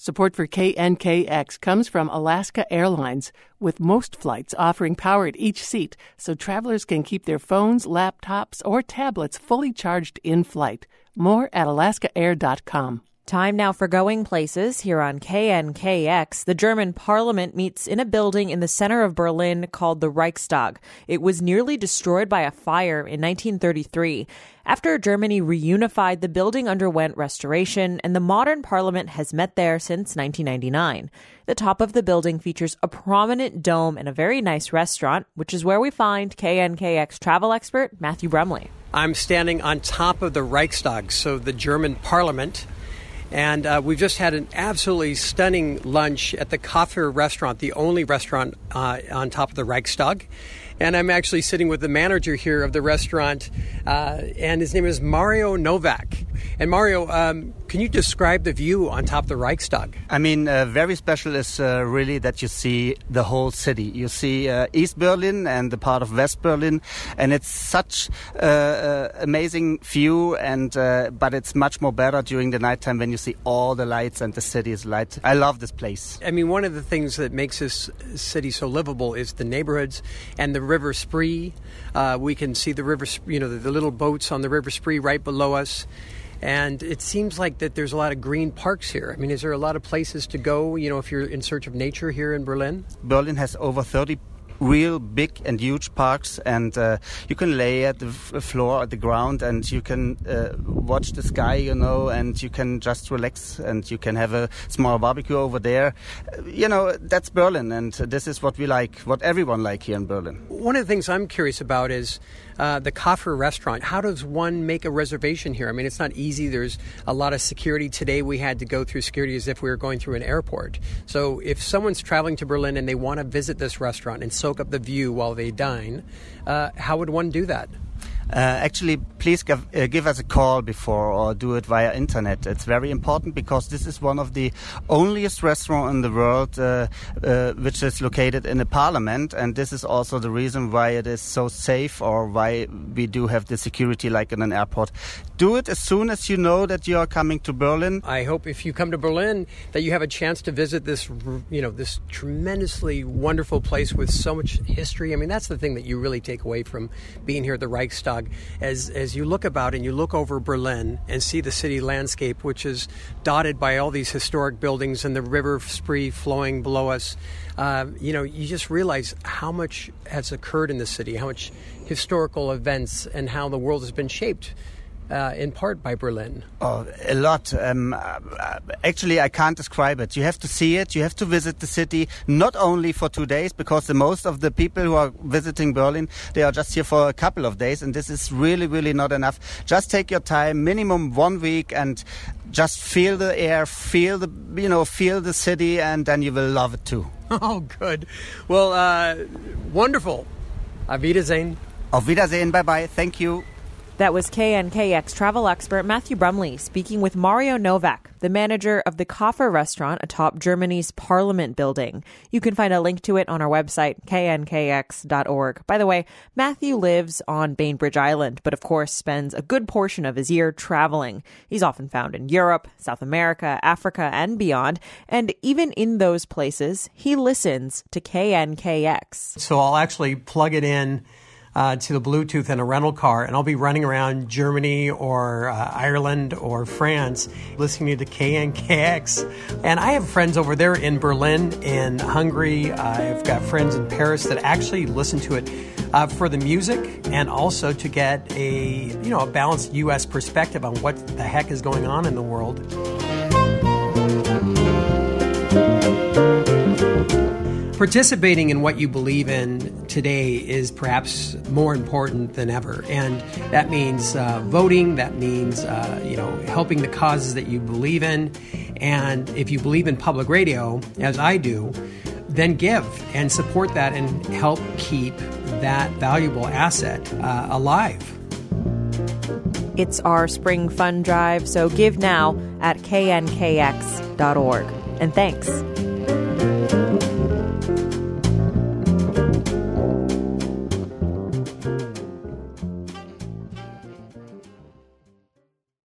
Support for KNKX comes from Alaska Airlines, with most flights offering power at each seat so travelers can keep their phones, laptops, or tablets fully charged in flight. More at alaskaair.com. Time now for Going Places here on KNKX. The German parliament meets in a building in the center of Berlin called the Reichstag. It was nearly destroyed by a fire in 1933. After Germany reunified, the building underwent restoration, and the modern parliament has met there since 1999. The top of the building features a prominent dome and a very nice restaurant, which is where we find KNKX travel expert Matthew Brumley. I'm standing on top of the Reichstag, so the German parliament. And we've just had an absolutely stunning lunch at the Kaffir restaurant, the only restaurant on top of the Reichstag. And I'm actually sitting with the manager here of the restaurant, and his name is Mario Novak. And Mario, can you describe the view on top of the Reichstag? I mean, very special is really that you see the whole city. You see East Berlin and the part of West Berlin, and it's such amazing view. And but it's much more better during the nighttime when you see all the lights and the city is light. I love this place. I mean, one of the things that makes this city so livable is the neighborhoods and the River Spree. We can see the river, the little boats on the River Spree right below us. And it seems like that there's a lot of green parks here. I mean, is there a lot of places to go, if you're in search of nature here in Berlin? Berlin has over 30 real big and huge parks, and you can lay at the floor, at the ground, and you can watch the sky, and you can just relax, and you can have a small barbecue over there. That's Berlin, and this is what we like, what everyone like here in Berlin. One of the things I'm curious about is the Kaffir restaurant. How does one make a reservation here? I mean, it's not easy. There's a lot of security. Today we had to go through security as if we were going through an airport. So if someone's traveling to Berlin and they want to visit this restaurant and soak up the view while they dine, how would one do that? Actually, please give us a call before or do it via internet. It's very important because this is one of the onlyest restaurants in the world which is located in a parliament, and this is also the reason why it is so safe or why we do have the security like in an airport. Do it as soon as you know that you are coming to Berlin. I hope if you come to Berlin that you have a chance to visit this, this tremendously wonderful place with so much history. I mean, that's the thing that you really take away from being here at the Reichstag. As you look about and you look over Berlin and see the city landscape, which is dotted by all these historic buildings and the River Spree flowing below us, you just realize how much has occurred in the city, how much historical events and how the world has been shaped in part by Berlin. Oh, a lot. Actually, I can't describe it. You have to see it. You have to visit the city, not only for 2 days, because the most of the people who are visiting Berlin, they are just here for a couple of days, and this is really, really not enough. Just take your time, minimum 1 week, and just feel the air, feel the city, and then you will love it too. Oh, good. Well, wonderful. Auf Wiedersehen. Auf Wiedersehen. Bye-bye. Thank you. That was KNKX travel expert Matthew Brumley speaking with Mario Novak, the manager of the Kaffir restaurant atop Germany's Parliament building. You can find a link to it on our website, knkx.org. By the way, Matthew lives on Bainbridge Island, but of course spends a good portion of his year traveling. He's often found in Europe, South America, Africa, and beyond. And even in those places, he listens to KNKX. So I'll actually plug it in to the Bluetooth in a rental car, and I'll be running around Germany or Ireland or France listening to KNKX. And I have friends over there in Berlin, in Hungary. I've got friends in Paris that actually listen to it for the music and also to get a balanced U.S. perspective on what the heck is going on in the world. Participating in what you believe in today is perhaps more important than ever. And that means voting, that means, helping the causes that you believe in. And if you believe in public radio, as I do, then give and support that and help keep that valuable asset alive. It's our spring fund drive, so give now at knkx.org. And thanks.